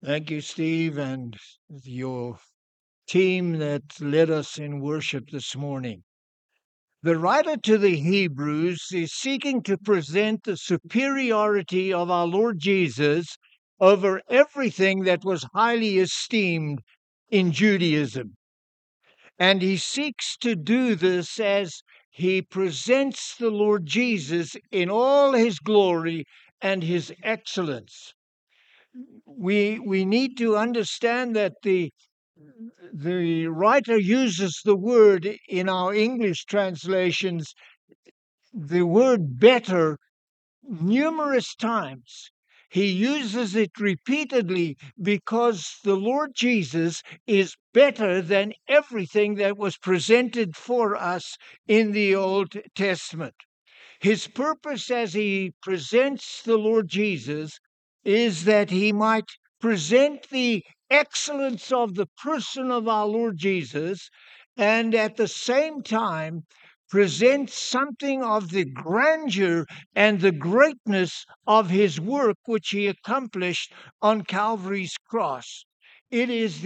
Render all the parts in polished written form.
Thank you, Steve, and your team that led us in worship this morning. The writer to the Hebrews is seeking to present the superiority of our Lord Jesus over everything that was highly esteemed in Judaism. And he seeks to do this as he presents the Lord Jesus in all his glory and his excellence. We need to understand that the writer uses the word in our English translations, the word better, numerous times. He uses it repeatedly because the Lord Jesus is better than everything that was presented for us in the Old Testament. His purpose as he presents the Lord Jesus is that he might present the excellence of the person of our Lord Jesus and at the same time present something of the grandeur and the greatness of his work which he accomplished on Calvary's cross. It is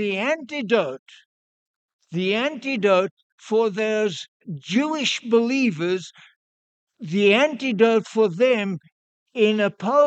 the antidote for those Jewish believers, the antidote for them in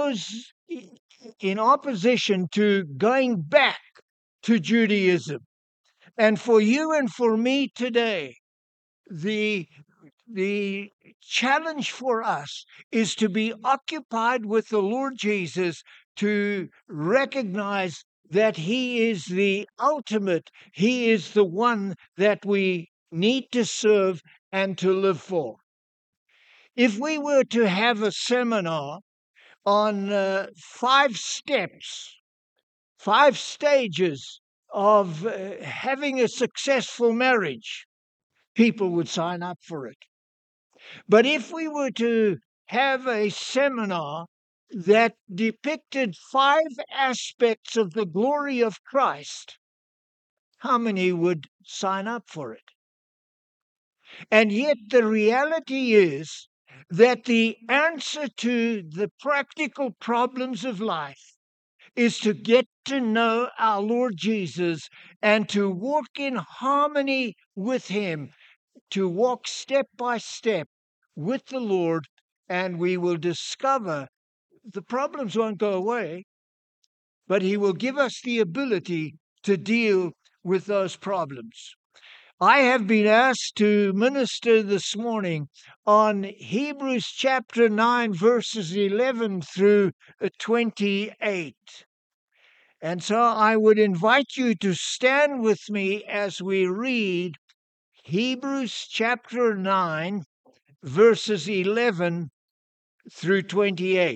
opposition to going back to Judaism. And for you and for me today, the challenge for us is to be occupied with the Lord Jesus, to recognize that he is the ultimate, he is the one that we need to serve and to live for. If we were to have a seminar on 5 steps, 5 stages of having a successful marriage, people would sign up for it. But if we were to have a seminar that depicted 5 aspects of the glory of Christ, how many would sign up for it? And yet the reality is that the answer to the practical problems of life is to get to know our Lord Jesus and to walk in harmony with him, to walk step by step with the Lord, and we will discover the problems won't go away, but he will give us the ability to deal with those problems. I have been asked to minister this morning on Hebrews chapter 9, verses 11 through 28. And so I would invite you to stand with me as we read Hebrews chapter 9, verses 11 through 28.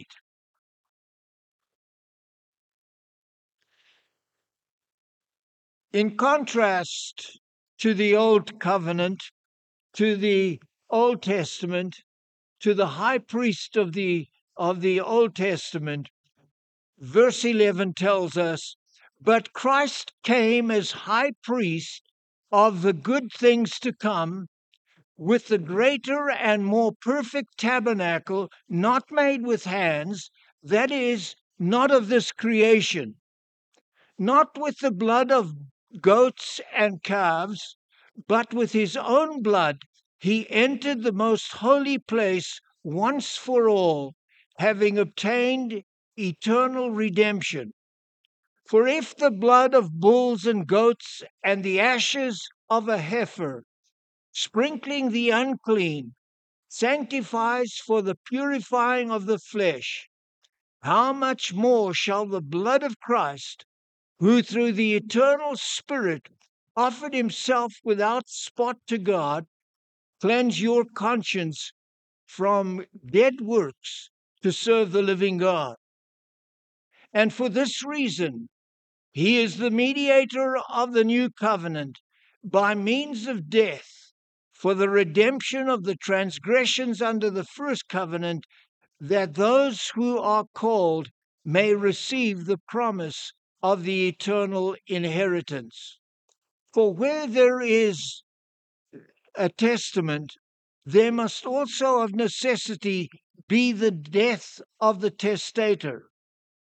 In contrast to the Old Covenant, to the Old Testament, to the high priest of the Old Testament, verse 11 tells us, "But Christ came as high priest of the good things to come, with the greater and more perfect tabernacle, not made with hands, that is, not of this creation, not with the blood of goats and calves, but with his own blood he entered the most holy place once for all, having obtained eternal redemption. For if the blood of bulls and goats and the ashes of a heifer, sprinkling the unclean, sanctifies for the purifying of the flesh, how much more shall the blood of Christ, who through the eternal Spirit offered himself without spot to God, cleanse your conscience from dead works to serve the living God. And for this reason, he is the mediator of the new covenant by means of death for the redemption of the transgressions under the first covenant, that those who are called may receive the promise of the eternal inheritance. For where there is a testament, there must also of necessity be the death of the testator.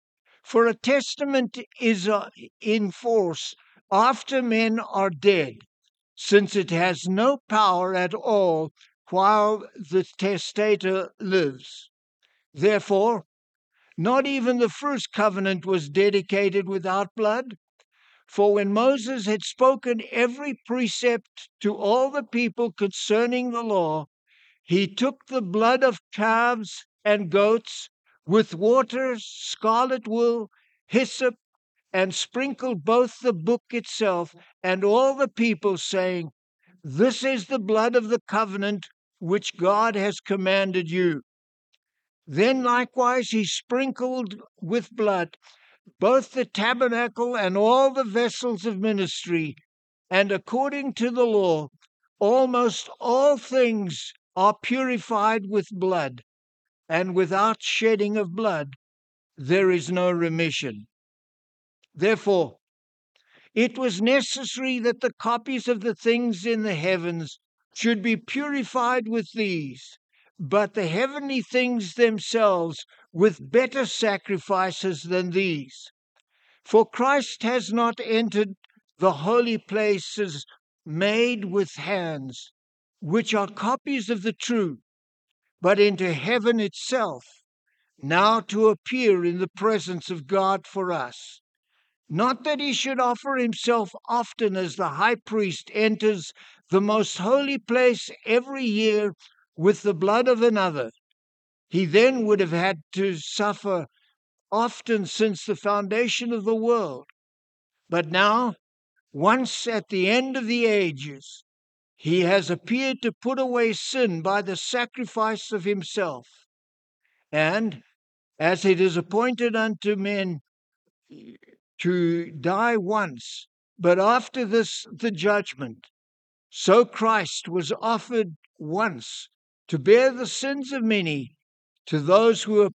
For a testament is in force after men are dead, since it has no power at all while the testator lives. Therefore, not even the first covenant was dedicated without blood. For when Moses had spoken every precept to all the people concerning the law, he took the blood of calves and goats with water, scarlet wool, hyssop, and sprinkled both the book itself and all the people, saying, "This is the blood of the covenant which God has commanded you." Then likewise he sprinkled with blood both the tabernacle and all the vessels of ministry, and according to the law, almost all things are purified with blood, and without shedding of blood there is no remission. Therefore, it was necessary that the copies of the things in the heavens should be purified with these, but the heavenly things themselves with better sacrifices than these. For Christ has not entered the holy places made with hands, which are copies of the true, but into heaven itself, now to appear in the presence of God for us. Not that he should offer himself often as the high priest enters the most holy place every year with the blood of another. He then would have had to suffer often since the foundation of the world. But now, once at the end of the ages, he has appeared to put away sin by the sacrifice of himself. And as it is appointed unto men to die once, but after this the judgment, so Christ was offered once to bear the sins of many. To those who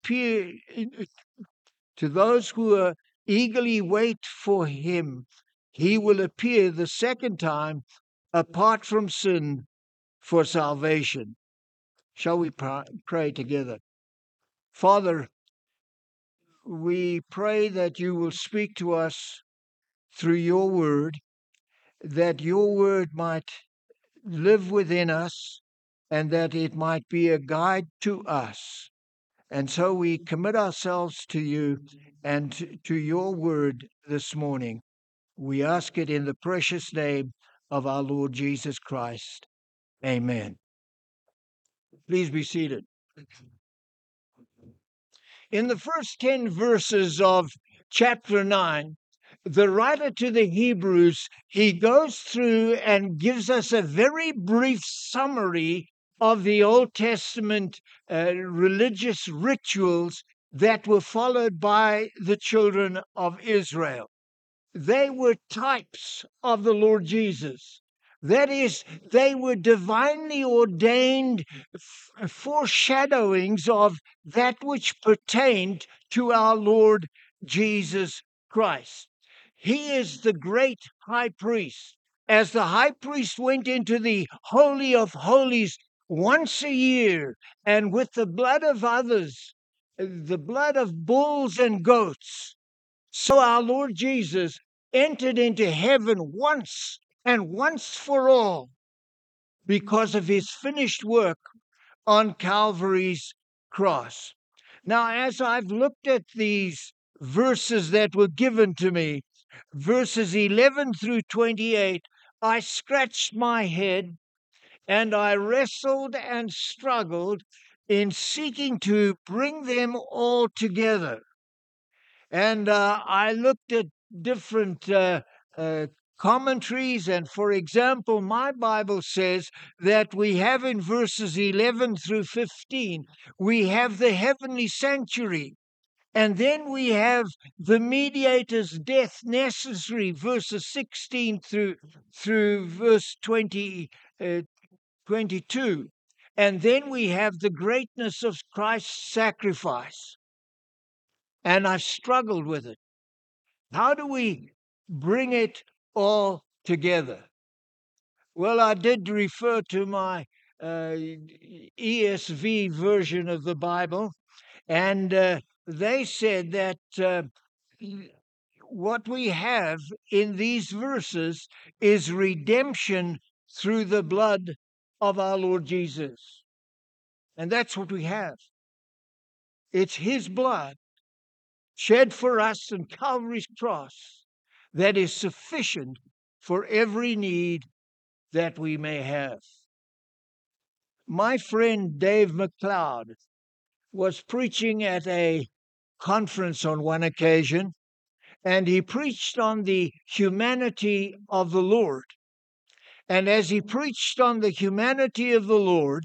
eagerly wait for him, he will appear the second time apart from sin for salvation. Shall we pray together? Father, we pray that you will speak to us through your word, that your word might live within us, and that it might be a guide to us. And so we commit ourselves to you and to your word this morning. We ask it in the precious name of our Lord Jesus Christ. Amen. Please be seated. In the first 10 verses of chapter 9, the writer to the Hebrews, he goes through and gives us a very brief summary of the Old Testament religious rituals that were followed by the children of Israel. They were types of the Lord Jesus. That is, they were divinely ordained foreshadowings of that which pertained to our Lord Jesus Christ. He is the great high priest. As the high priest went into the Holy of Holies once a year, and with the blood of others, the blood of bulls and goats, so our Lord Jesus entered into heaven once and once for all because of his finished work on Calvary's cross. Now, as I've looked at these verses that were given to me, verses 11 through 28, I scratched my head and I wrestled and struggled in seeking to bring them all together. And I looked at different commentaries, and for example, my Bible says that we have in verses 11 through 15, we have the heavenly sanctuary. And then we have the mediator's death necessary, verses 16 through verse 22. And then we have the greatness of Christ's sacrifice. And I've struggled with it. How do we bring it all together? Well, I did refer to my ESV version of the Bible, and they said that what we have in these verses is redemption through the blood of our Lord Jesus. And that's what we have. It's his blood shed for us on Calvary's cross that is sufficient for every need that we may have. My friend Dave McLeod was preaching at a conference on one occasion, and he preached on the humanity of the Lord. And as he preached on the humanity of the Lord,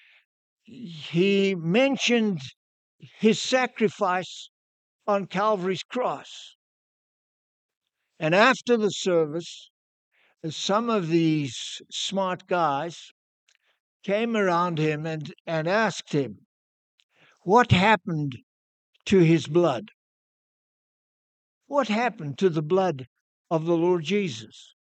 he mentioned his sacrifice on Calvary's cross. And after the service, some of these smart guys came around him and asked him, what happened to his blood? What happened to the blood of the Lord Jesus?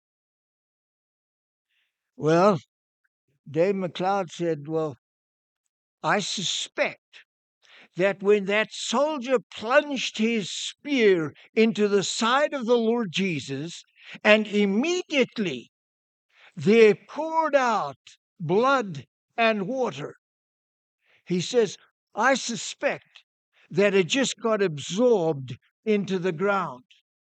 Well, Dave McLeod said, well, I suspect that when that soldier plunged his spear into the side of the Lord Jesus, and immediately there poured out blood and water, he says, I suspect that it just got absorbed into the ground.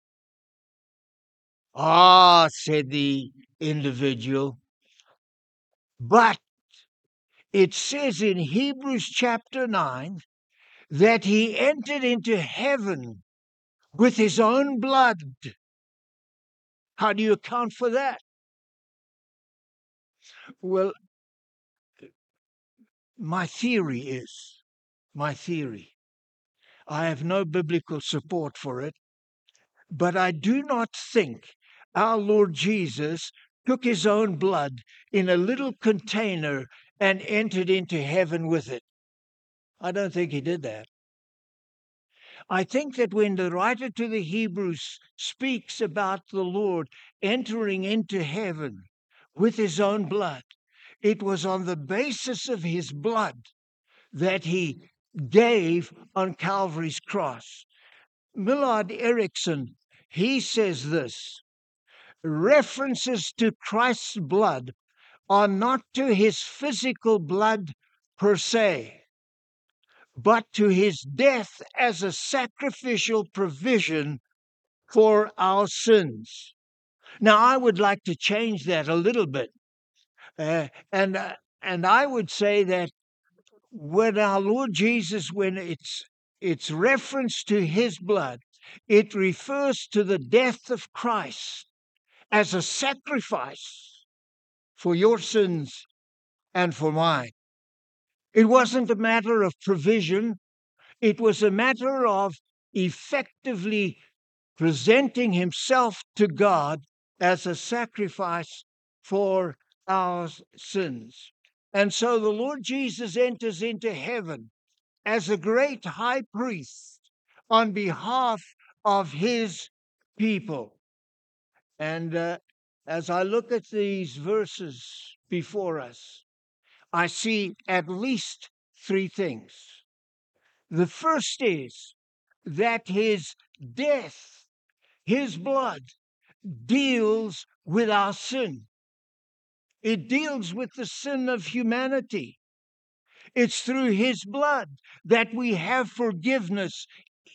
Ah, said the individual, but it says in Hebrews chapter 9 that he entered into heaven with his own blood. How do you account for that? Well, my theory. I have no biblical support for it, but I do not think our Lord Jesus took his own blood in a little container and entered into heaven with it. I don't think he did that. I think that when the writer to the Hebrews speaks about the Lord entering into heaven with his own blood, it was on the basis of his blood that he gave on Calvary's cross. Millard Erickson, he says this, references to Christ's blood are not to his physical blood per se, but to his death as a sacrificial provision for our sins. Now, I would like to change that a little bit. And I would say that when our Lord Jesus, when it's reference to his blood, it refers to the death of Christ as a sacrifice for your sins and for mine. It wasn't a matter of provision. It was a matter of effectively presenting himself to God as a sacrifice for our sins. And so the Lord Jesus enters into heaven as a great high priest on behalf of his people. And as I look at these verses before us, I see at least three things. The first is that his death, his blood, deals with our sin. It deals with the sin of humanity. It's through his blood that we have forgiveness,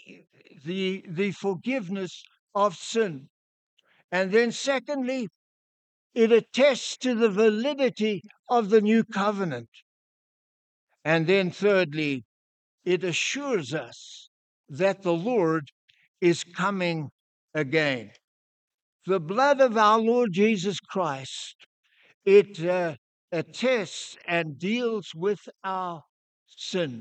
the forgiveness of sin. And then secondly, it attests to the validity of the new covenant. And then thirdly, it assures us that the Lord is coming again. The blood of our Lord Jesus Christ, it attests and deals with our sin.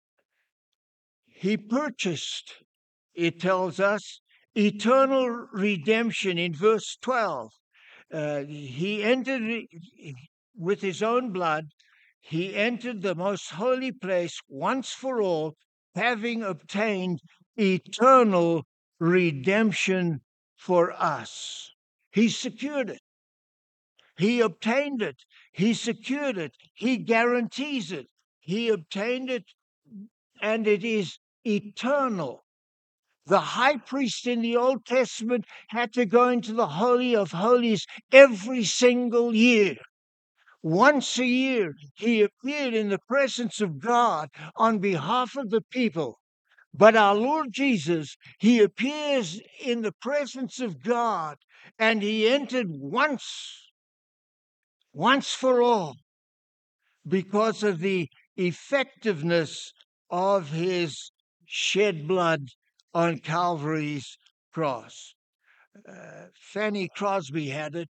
He purchased, it tells us, eternal redemption in verse 12. He entered with his own blood. He entered the most holy place once for all, having obtained eternal redemption for us. He secured it. He obtained it. He secured it. He guarantees it. He obtained it, and it is eternal. The high priest in the Old Testament had to go into the Holy of Holies every single year. Once a year, he appeared in the presence of God on behalf of the people. But our Lord Jesus, he appears in the presence of God, and he entered once for all, because of the effectiveness of his shed blood on Calvary's cross. Fanny Crosby had it.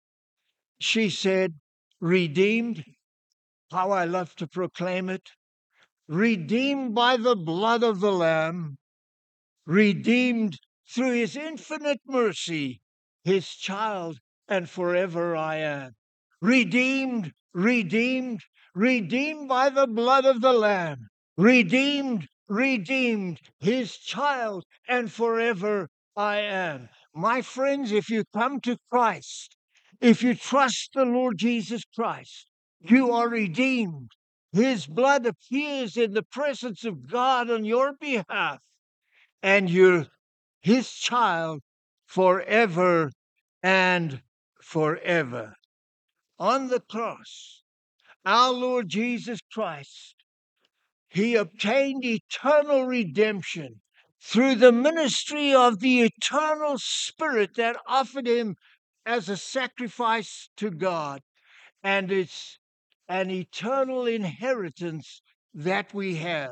She said, redeemed, how I love to proclaim it, redeemed by the blood of the Lamb, redeemed through his infinite mercy, his child, and forever I am. Redeemed, redeemed, redeemed by the blood of the Lamb, redeemed, redeemed, his child, and forever I am. My friends, if you come to Christ, if you trust the Lord Jesus Christ, you are redeemed. His blood appears in the presence of God on your behalf, and you're his child forever and forever. On the cross, our Lord Jesus Christ, he obtained eternal redemption through the ministry of the eternal Spirit that offered him as a sacrifice to God. And it's an eternal inheritance that we have.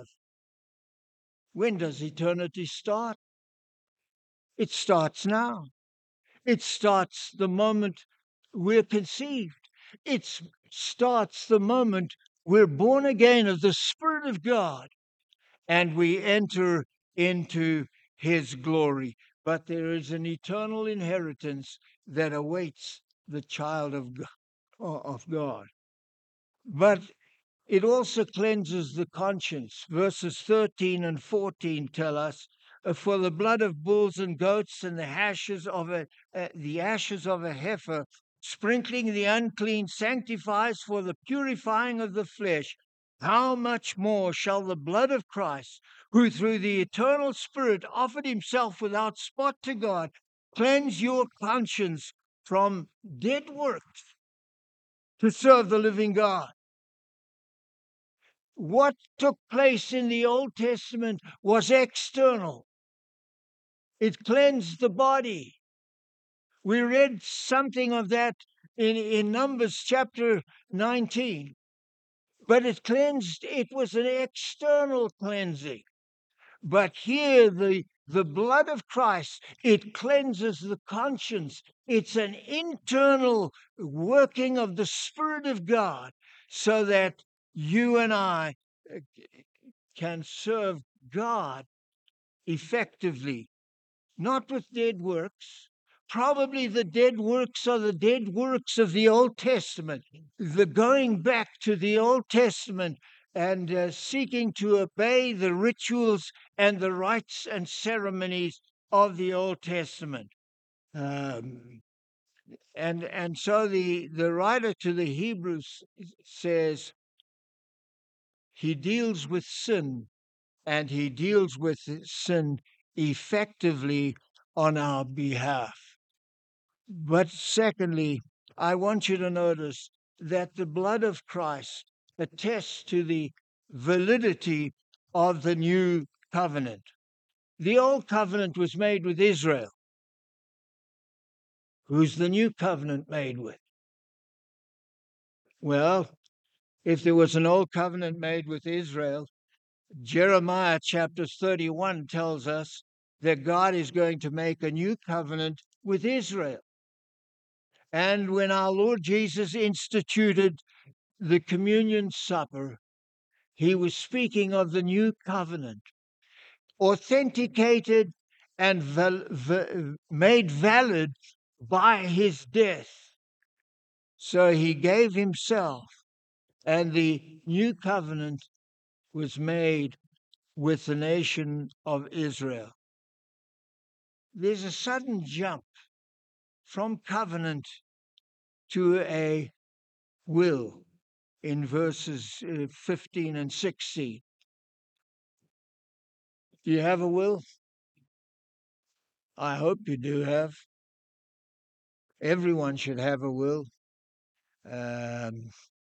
When does eternity start? It starts now. It starts the moment we're conceived. It starts the moment we're born again of the Spirit of God and we enter into his glory. But there is an eternal inheritance that awaits the child of God. But it also cleanses the conscience. Verses 13 and 14 tell us, for the blood of bulls and goats and the ashes of a heifer, sprinkling the unclean, sanctifies for the purifying of the flesh. How much more shall the blood of Christ, who through the eternal Spirit offered himself without spot to God, cleanse your conscience from dead works to serve the living God? What took place in the Old Testament was external. It cleansed the body. We read something of that in Numbers chapter 19. But it was an external cleansing. But here, the blood of Christ, it cleanses the conscience. It's an internal working of the Spirit of God so that you and I can serve God effectively, not with dead works. Probably the dead works are the dead works of the Old Testament, the going back to the Old Testament and seeking to obey the rituals and the rites and ceremonies of the Old Testament. And so the writer to the Hebrews says he deals with sin, and he deals with sin effectively on our behalf. But secondly, I want you to notice that the blood of Christ attests to the validity of the new covenant. The old covenant was made with Israel. Who's the new covenant made with? Well, if there was an old covenant made with Israel, Jeremiah chapter 31 tells us that God is going to make a new covenant with Israel. And when our Lord Jesus instituted the communion supper, he was speaking of the new covenant, authenticated and made valid by his death. So he gave himself, and the new covenant was made with the nation of Israel. There's a sudden jump from covenant to a will in verses 15 and 16. Do you have a will? I hope you do have. Everyone should have a will. Um,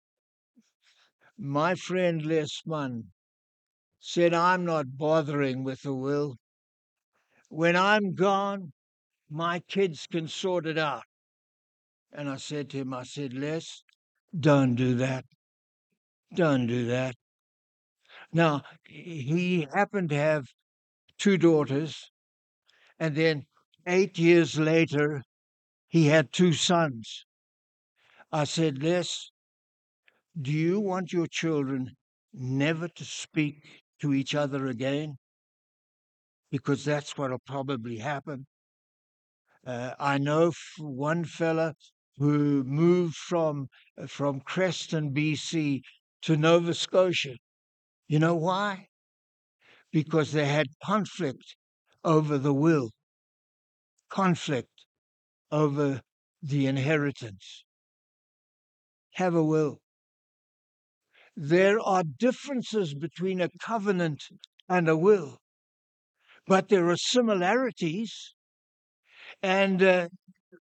my friend Les Munn said, I'm not bothering with the will. When I'm gone, my kids can sort it out. And I said to him, I said, Les, don't do that. Don't do that. Now, he happened to have two daughters, and then 8 years later, he had two sons. I said, Les, do you want your children never to speak to each other again? Because that's what will probably happen. I know one fella who moved from Creston, BC to Nova Scotia. You know why? Because they had conflict over the will, conflict over the inheritance. Have a will. There are differences between a covenant and a will, but there are similarities. And the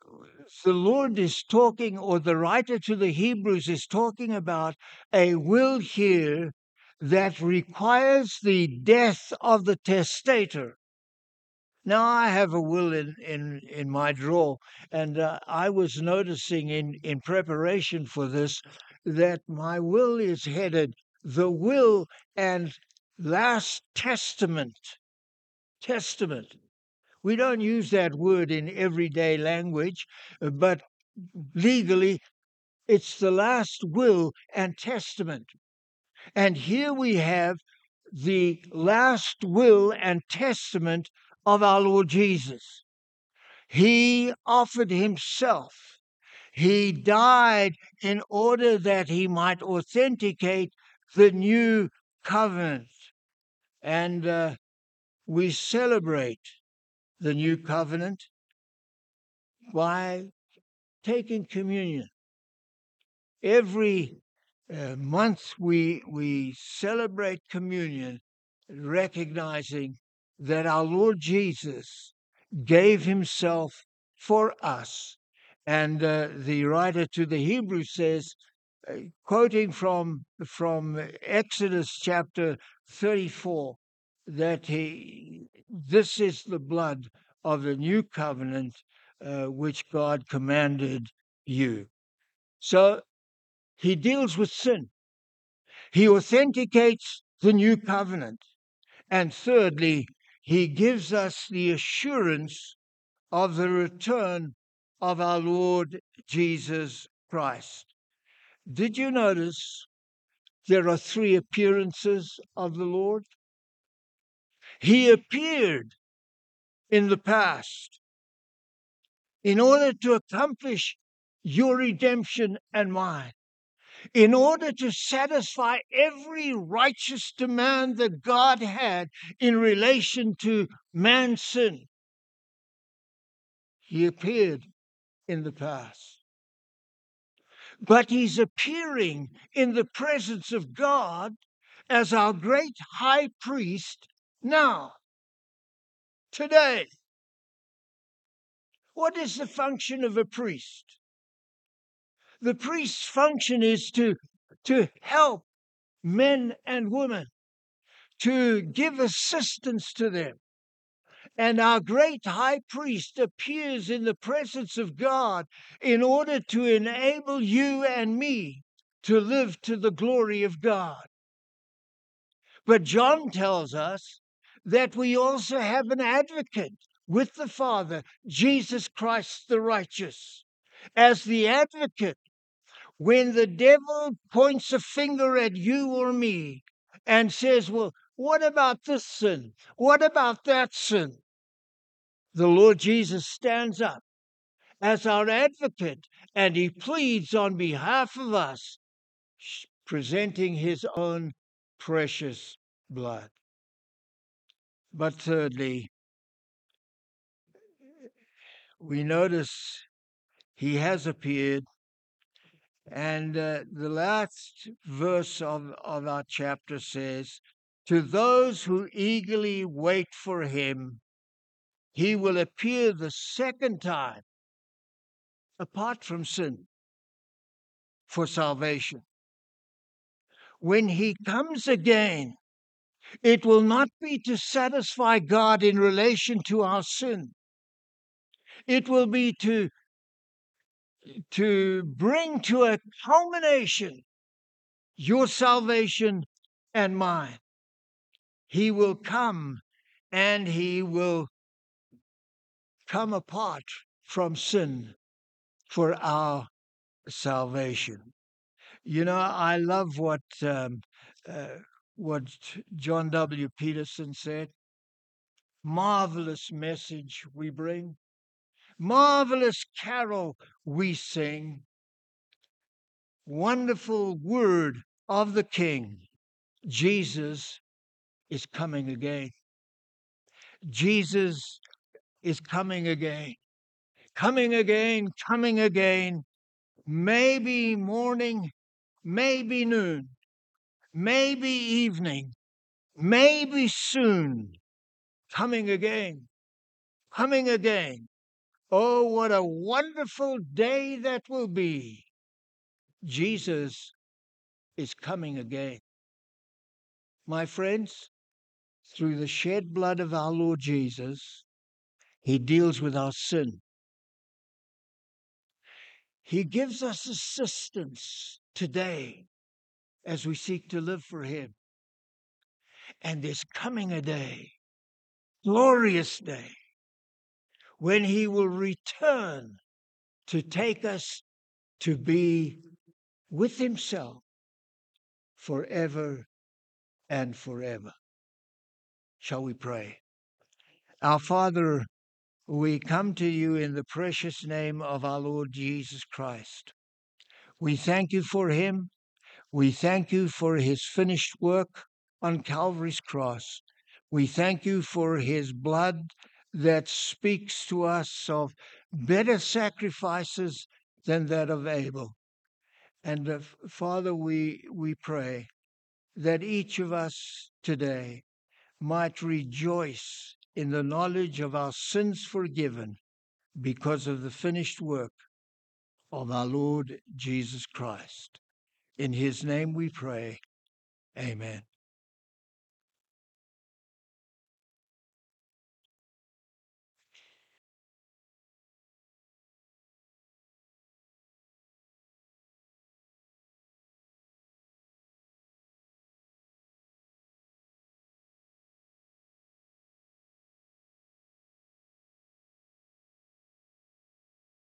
Lord is talking, or the writer to the Hebrews is talking about a will here that requires the death of the testator. Now, I have a will in my drawer, and I was noticing in preparation for this that my will is headed the will and last testament. Testament. We don't use that word in everyday language, but legally it's the last will and testament. And here we have the last will and testament of our Lord Jesus. He offered himself. He died in order that he might authenticate the new covenant. And we celebrate the new covenant by taking communion. Every month we celebrate communion, recognizing that our Lord Jesus gave himself for us. And the writer to the Hebrews says, quoting from Exodus chapter 34, that this is the blood of the new covenant which God commanded you. So he deals with sin. He authenticates the new covenant. And thirdly, he gives us the assurance of the return of our Lord Jesus Christ. Did you notice there are three appearances of the Lord? He appeared in the past in order to accomplish your redemption and mine, in order to satisfy every righteous demand that God had in relation to man's sin. He appeared in the past. But he's appearing in the presence of God as our great high priest now, today. What is the function of a priest? The priest's function is to help men and women, to give assistance to them. And our great high priest appears in the presence of God in order to enable you and me to live to the glory of God. But John tells us that we also have an advocate with the Father, Jesus Christ the righteous. As the advocate, when the devil points a finger at you or me and says, well, what about this sin? What about that sin? The Lord Jesus stands up as our advocate and he pleads on behalf of us, presenting his own precious blood. But thirdly, we notice he has appeared, and the last verse of our chapter says, to those who eagerly wait for him, He will appear the second time apart from sin for salvation. When he comes again, it will not be to satisfy God in relation to our sin. It will be to bring to a culmination your salvation and mine. He will come, and he will come apart from sin for our salvation. You know, I love what John W. Peterson said. Marvelous message we bring, marvelous carol we sing, wonderful word of the King. Jesus is coming again. Jesus is coming again. Coming again, coming again. Maybe morning, maybe noon, maybe evening, maybe soon. Coming again, coming again. Oh, what a wonderful day that will be. Jesus is coming again. My friends, through the shed blood of our Lord Jesus, he deals with our sin. He gives us assistance today as we seek to live for him. And there's coming a day, glorious day, when he will return to take us to be with himself forever and forever. Shall we pray? Our Father, we come to you in the precious name of our Lord Jesus Christ. We thank you for him. We thank you for his finished work on Calvary's cross. We thank you for his blood that speaks to us of better sacrifices than that of Abel. And Father, we pray that each of us today might rejoice in the knowledge of our sins forgiven because of the finished work of our Lord Jesus Christ. In his name we pray. Amen.